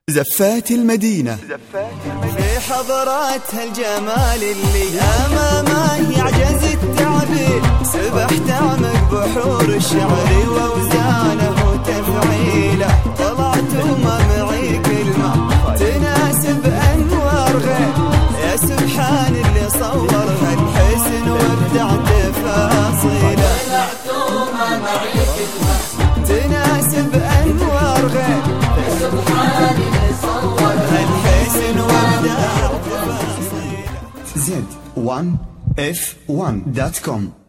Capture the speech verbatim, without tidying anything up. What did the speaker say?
زفات المدينة في حضرات هالجمال اللي أمامه يعجز التعبير، سبحت أعمق بحور الشعر وأوزانه وتفعيله، طلعت وما معي كلمة تناسب أنوار غير، يا سبحان اللي صور هالحسن وابدع تفاصيله، طلعت وما معي كلمة تناسب أنوار غير، يا سبحان اللي صور هالحسن وابدع تفاصيله. زد ون اف ون دوت كوم